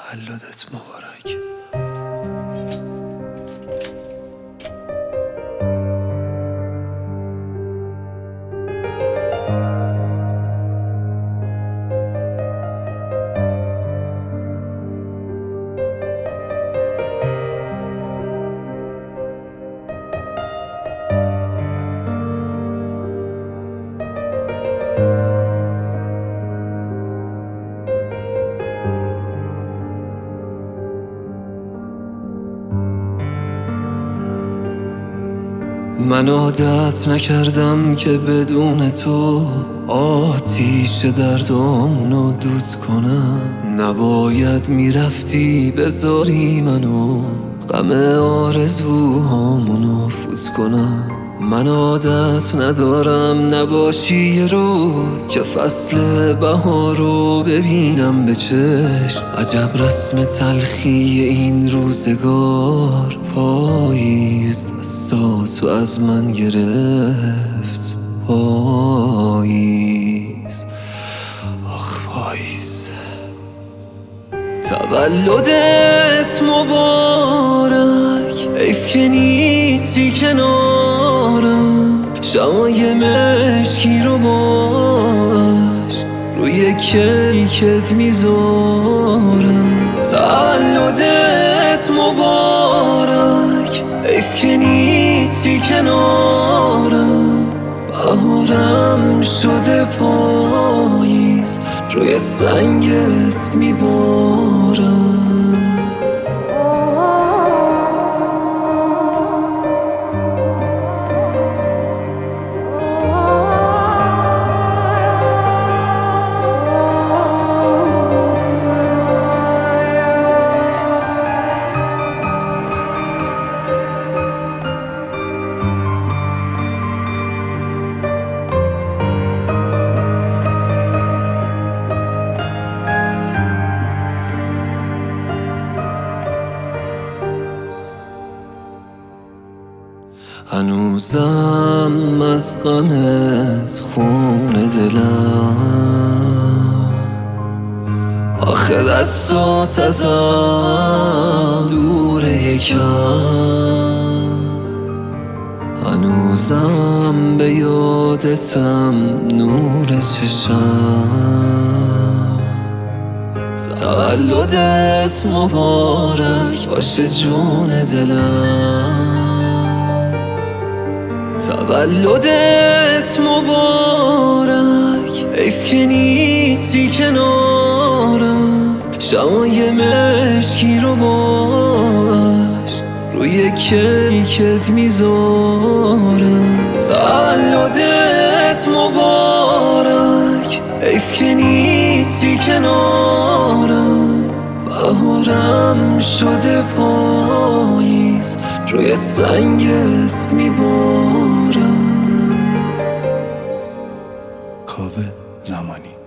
تولدت مبارک. من عادت نکردم که بدون تو آتیش دردامونو دود کنم. نباید میرفتی بذاری منو غم آرزوهامونو فوت کنم. من عادت ندارم نباشی یه روز که فصل بهارو ببینم به چشم. عجب رسم تلخی این روزگار، پاییز دستاتو از من گرفت. پاییز، آخ پاییز. تولدت مبارک، حیف که نیستی کنارم. شمای مشکی رو باش روی کیکت میذارم. تولدت مبارک، حیف که نیستی کنارم. بهارم شده پاییز، روی سنگت میبارم. هنوزم از غمت خون دلم. آخه دستات ازم دوره یکم. هنوزم به یادتم نور چشم. تولدت مبارک باشه جون دلم. تولدت مبارک، حیف که نیستی کنارم. شمای مشکی رو باش روی کیکت میذارم. تولدت مبارک، حیف که نیستی کنارم. بهارم شده پاییز، روی سنگت میبارم. کاوه زمانی.